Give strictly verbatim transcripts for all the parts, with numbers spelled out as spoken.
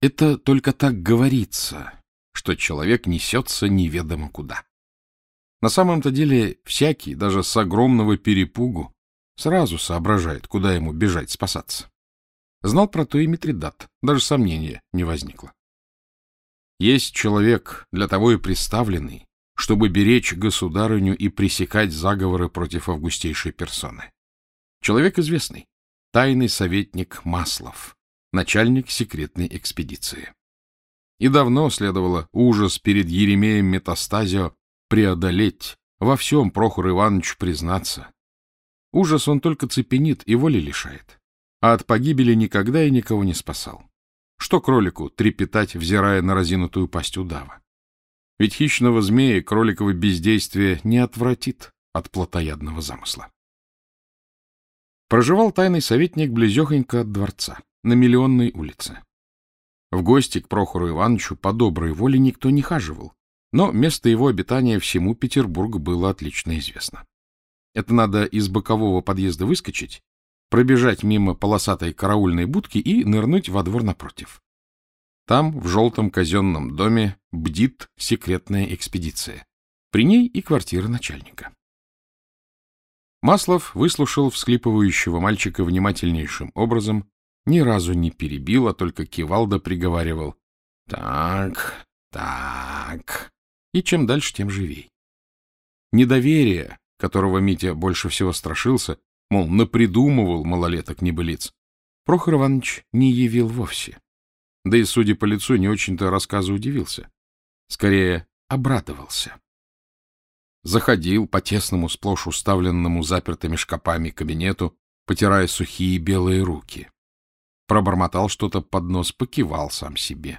Это только так говорится, что человек несется неведомо куда. На самом-то деле всякий, даже с огромного перепугу, сразу соображает, куда ему бежать спасаться. Знал про то и Митридат, даже сомнения не возникло. Есть человек, для того и приставленный, чтобы беречь государыню и пресекать заговоры против августейшей персоны. Человек известный, тайный советник Маслов, начальник секретной экспедиции. И давно следовало ужас перед Еремеем Метастазио преодолеть, во всем Прохору Ивановичу признаться. Ужас он только цепенит и воли лишает, а от погибели никогда и никого не спасал. Что кролику трепетать, взирая на разинутую пасть удава? Ведь хищного змея кроликово бездействие не отвратит от плотоядного замысла. Проживал тайный советник близехонько от дворца, на Миллионной улице. В гости к Прохору Ивановичу по доброй воле никто не хаживал, но место его обитания всему Петербургу было отлично известно. Это надо из бокового подъезда выскочить, пробежать мимо полосатой караульной будки и нырнуть во двор напротив. Там, в желтом казенном доме, бдит секретная экспедиция. При ней и квартира начальника. Маслов выслушал всхлипывающего мальчика внимательнейшим образом, ни разу не перебил, а только кивал да приговаривал: «Так, так», и чем дальше, тем живей. Недоверие, которого Митя больше всего страшился, мол, напридумывал малолеток небылиц, Прохор Иванович не явил вовсе. Да и, судя по лицу, не очень-то рассказу удивился. Скорее, обрадовался. Заходил по тесному, сплошь уставленному запертыми шкапами кабинету, потирая сухие белые руки. Пробормотал что-то под нос, покивал сам себе.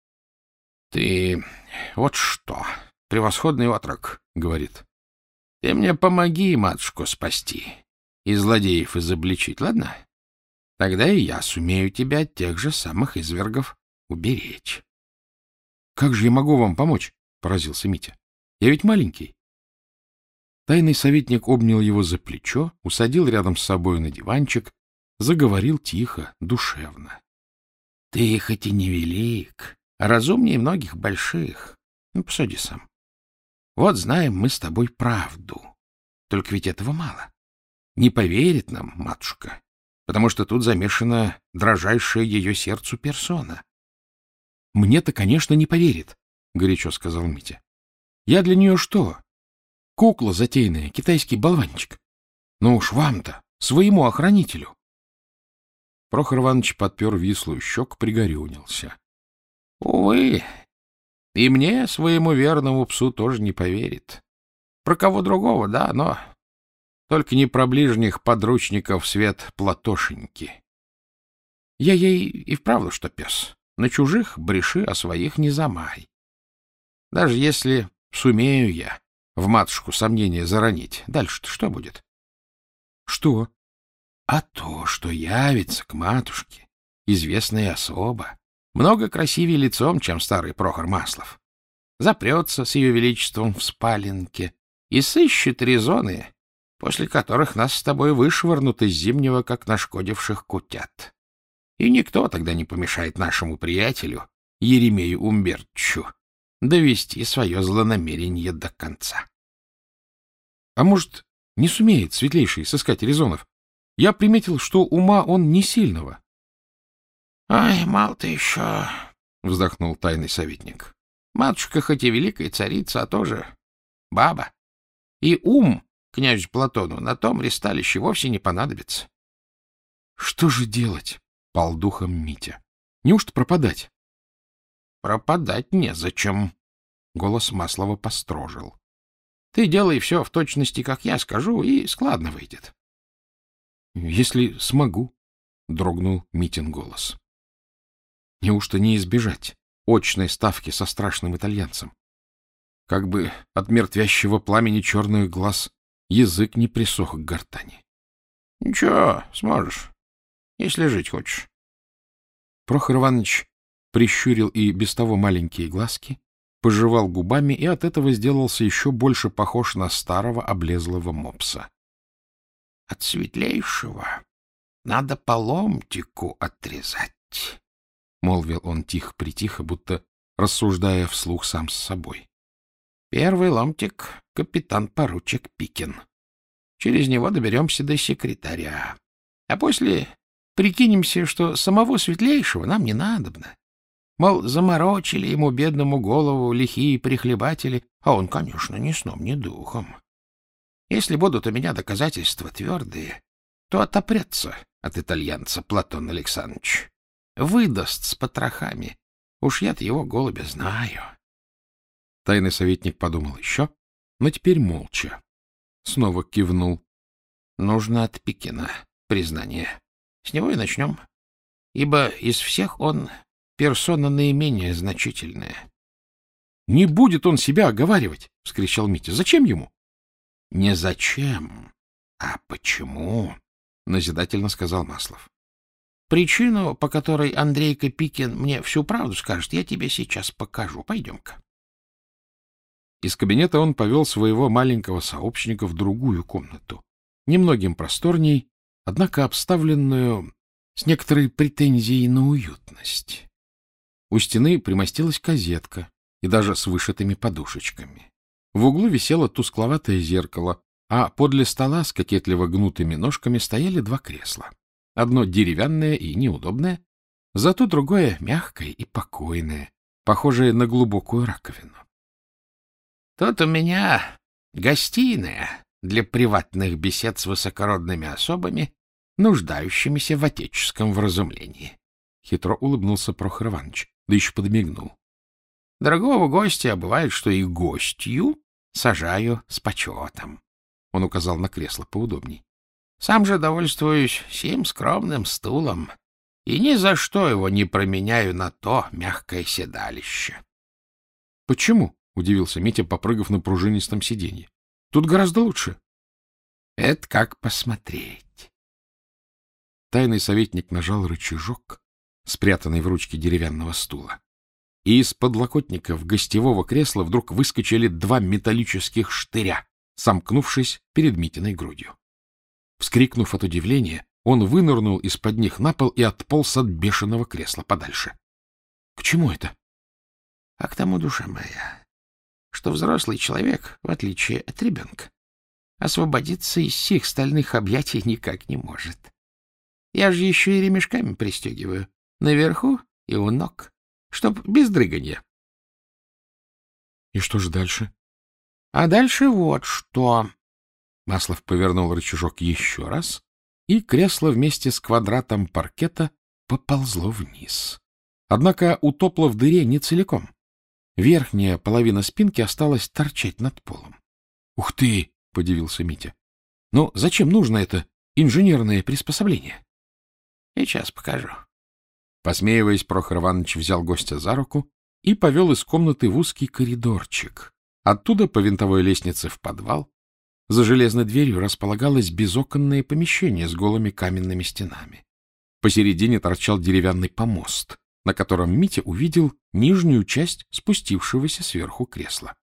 — Ты вот что, превосходный отрок, — говорит. — Ты мне помоги матушку спасти и злодеев изобличить, ладно? Тогда и я сумею тебя от тех же самых извергов уберечь. — Как же я могу вам помочь? — поразился Митя. — Я ведь маленький. Тайный советник обнял его за плечо, усадил рядом с собой на диванчик, заговорил тихо, душевно. — Ты хоть и не велик, а разумнее многих больших. Ну, посуди сам. Вот знаем мы с тобой правду. Только ведь этого мало. Не поверит нам матушка, потому что тут замешана дрожайшая ее сердцу персона. — Мне-то, конечно, не поверит, — горячо сказал Митя. — Я для нее что? Кукла затейная, китайский болванчик. Ну уж вам-то, своему охранителю. Прохор Иванович подпер вислую щеку, пригорюнился. — Увы, и мне, своему верному псу, тоже не поверит. Про кого другого, да, но только не про ближних подручников свет Платошеньки. Я ей и вправду что пес. На чужих бреши, а своих не замай. Даже если сумею я в матушку сомнения заронить, дальше-то что будет? — Что? — А то, что явится к матушке известная особа, много красивее лицом, чем старый Прохор Маслов. Запрется с ее величеством в спаленке и сыщет резоны, после которых нас с тобой вышвырнут из зимнего, как нашкодивших кутят. И никто тогда не помешает нашему приятелю, Еремею Умбертчу, довести свое злонамерение до конца. — А может, не сумеет светлейший сыскать резонов? Я приметил, что ума он не сильного. — Ай, мало-то еще, — вздохнул тайный советник. — Матушка хоть и великая царица, а тоже баба. И ум князю Платону на том ристалище вовсе не понадобится. — Что же делать? — пал духом Митя. — Неужто пропадать? — Пропадать незачем, — голос Маслова построжил. — Ты делай все в точности, как я скажу, и складно выйдет. — Если смогу, — дрогнул Митин голос. — Неужто не избежать очной ставки со страшным итальянцем? Как бы от мертвящего пламени черных глаз язык не присох к гортани. — Ничего, сможешь, если жить хочешь. Прохор Иванович прищурил и без того маленькие глазки, пожевал губами и от этого сделался еще больше похож на старого облезлого мопса. — От светлейшего надо по ломтику отрезать. молвил он тихо-притихо, будто рассуждая вслух сам с собой. — Первый ломтик — капитан-поручик Пикин. Через него доберемся до секретаря. А после прикинемся, что самого светлейшего нам не надобно. Мол, заморочили ему, бедному, голову лихие прихлебатели, а он, конечно, ни сном, ни духом. Если будут у меня доказательства твердые, то отопрется от итальянца Платон Александрович. Выдаст с потрохами. Уж я-то его голубя знаю. Тайный советник подумал еще, но теперь молча. Снова кивнул. Нужно от Пикина признание. С него и начнем. Ибо из всех он персона наименее значительная. — Не будет он себя оговаривать! — вскричал Митя. — Зачем ему? — Не зачем, а почему? — назидательно сказал Маслов. — Причину, по которой Андрейка Пикин мне всю правду скажет, я тебе сейчас покажу. Пойдем-ка. Из кабинета он повел своего маленького сообщника в другую комнату, немногим просторней, однако обставленную с некоторой претензией на уютность. У стены примостилась козетка, и даже с вышитыми подушечками. В углу висело тускловатое зеркало, а подле стола с кокетливо гнутыми ножками стояли два кресла. Одно деревянное и неудобное, зато другое мягкое и покойное, похожее на глубокую раковину. — Тут у меня гостиная для приватных бесед с высокородными особами, нуждающимися в отеческом вразумлении. Хитро улыбнулся Прохор Иванович, да еще подмигнул. Другого гостя, а бывает, что и гостью, сажаю с почетом. Он указал на кресло поудобней. Сам же довольствуюсь сим скромным стулом и ни за что его не променяю на то мягкое седалище. — Почему? — удивился Митя, попрыгав на пружинистом сиденье. — Тут гораздо лучше. — Это как посмотреть. Тайный советник нажал рычажок, спрятанный в ручке деревянного стула, и из подлокотников гостевого кресла вдруг выскочили два металлических штыря, сомкнувшись перед Митиной грудью. Вскрикнув от удивления, он вынырнул из-под них на пол и отполз от бешеного кресла подальше. — К чему это? — А к тому, душа моя, что взрослый человек, в отличие от ребенка, освободиться из сих стальных объятий никак не может. Я же еще и ремешками пристегиваю, наверху и у ног, чтоб без дрыганья. — И что же дальше? — А дальше вот что. Маслов повернул рычажок еще раз, и кресло вместе с квадратом паркета поползло вниз. Однако утопло в дыре не целиком. Верхняя половина спинки осталась торчать над полом. — Ух ты! — подивился Митя. — Ну, зачем нужно это инженерное приспособление? — Сейчас покажу. Посмеиваясь, Прохор Иванович взял гостя за руку и повел из комнаты в узкий коридорчик. Оттуда по винтовой лестнице в подвал. За железной дверью располагалось безоконное помещение с голыми каменными стенами. Посередине торчал деревянный помост, на котором Митя увидел нижнюю часть спустившегося сверху кресла.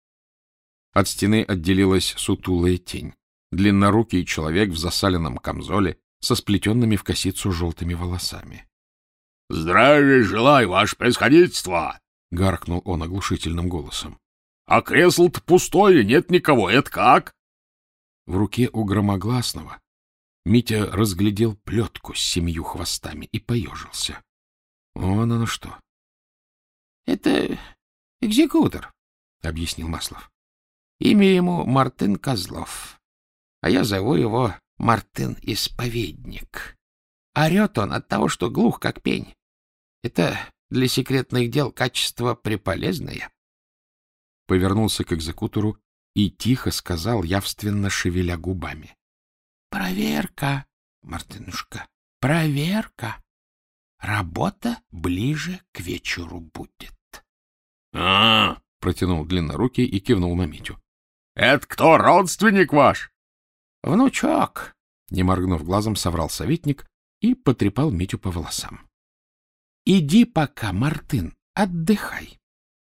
От стены отделилась сутулая тень, длиннорукий человек в засаленном камзоле со сплетенными в косицу желтыми волосами. — Здравия желаю, ваше происходительство! — гаркнул он оглушительным голосом. — А кресло-то пустое, нет никого, это как? В руке у громогласного Митя разглядел плетку с семью хвостами и поежился. Вон оно что. — Это экзекутор, — объяснил Маслов. — Имя ему Мартын Козлов, а я зову его Мартын-исповедник. Орет он от того, что глух, как пень. Это для секретных дел качество преполезное. Повернулся к экзекутору и тихо сказал, явственно шевеля губами. — Проверка, Мартынушка, проверка. Работа ближе к вечеру будет. — А, — протянул длиннорукий и кивнул на Митю. — Это кто, родственник ваш? — Внучок, — не моргнув глазом, соврал советник и потрепал Митю по волосам. — Иди пока, Мартын, отдыхай.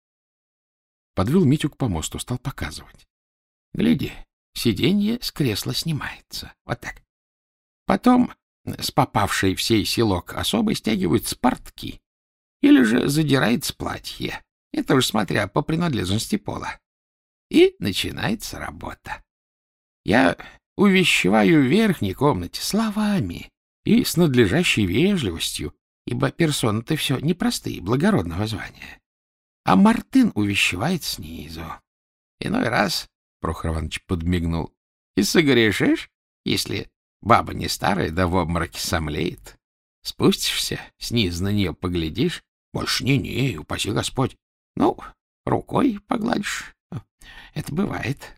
Подвел Митю к помосту, стал показывать. Гляди, сиденье с кресла снимается. Вот так. Потом с попавшей в сей селок особой стягивают с портки или же задирается платье. Это уж смотря по принадлежности пола. И начинается работа. Я увещеваю в верхней комнате словами и с надлежащей вежливостью, ибо персоны-то все непростые, благородного звания. А Мартын увещевает снизу. Иной раз, — Прохор Иванович подмигнул, — и согрешишь, если баба не старая, да в обмороке сомлеет. Спустишься, снизу на нее поглядишь, больше не-не, упаси Господь. Ну, рукой погладишь. Это бывает.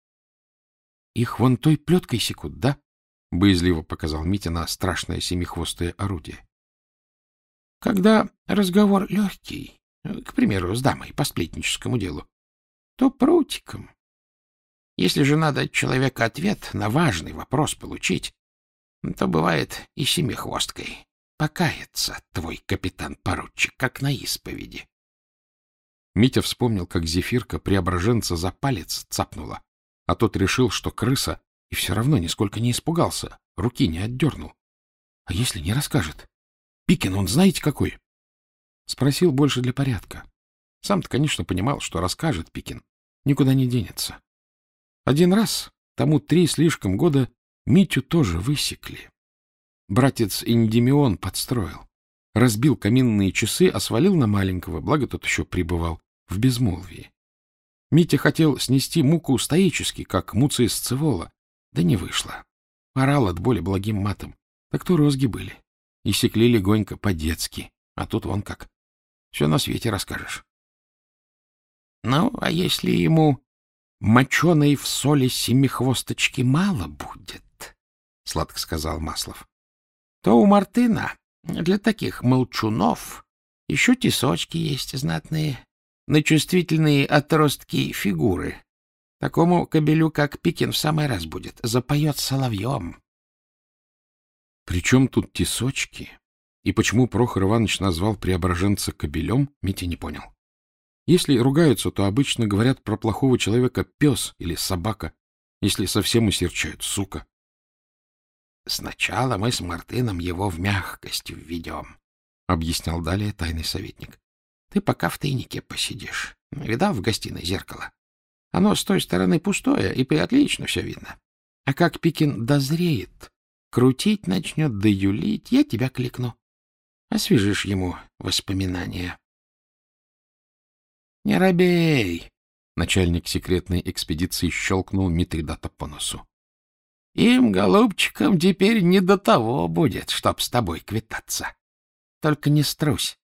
— Их вон той плеткой секут, да? — боязливо показал Митя на страшное семихвостое орудие. — Когда разговор легкий, к примеру, с дамой по сплетническому делу, то прутиком. Если же надо от человека ответ на важный вопрос получить, то бывает и семихвосткой. Покаяться твой капитан-поручик, как на исповеди. Митя вспомнил, как Зефирка Преображенца за палец цапнула, а тот решил, что крыса, и все равно нисколько не испугался, руки не отдернул. — А если не расскажет? Пикин, он знаете какой? Спросил больше для порядка. Сам-то, конечно, понимал, что расскажет Пикин, никуда не денется. Один раз, тому три слишком года, Митю тоже высекли. Братец Эндимион подстроил. Разбил каминные часы, а свалил на маленького, благо тот еще пребывал в безмолвии. Митя хотел снести муку стоически, как Муций Сцевола, да не вышло. Орал от боли благим матом. Так то розги были. И секли легонько, по-детски. А тут вон как. Все на свете расскажешь. — Ну, а если ему моченой в соли семихвосточки мало будет, — сладко сказал Маслов, — то у Мартына для таких молчунов еще тесочки есть знатные, на чувствительные отростки фигуры. Такому кобелю, как Пикин, в самый раз будет. Запоет соловьем. — Причем тут тесочки? И почему Прохор Иванович назвал Преображенца кобелем, Митя не понял. Если ругаются, то обычно говорят про плохого человека пес или собака, если совсем усерчают — сука. — Сначала мы с Мартыном его в мягкость введем, — объяснял далее тайный советник. — Ты пока в тайнике посидишь. Видал в гостиной зеркало? Оно с той стороны пустое, и отлично все видно. А как Пикин дозреет, крутить начнет, да юлить, я тебя кликну. Освежишь ему воспоминания. — Не робей! — начальник секретной экспедиции щелкнул Митридата по носу. — Им, голубчикам, теперь не до того будет, чтоб с тобой квитаться. Только не струсь.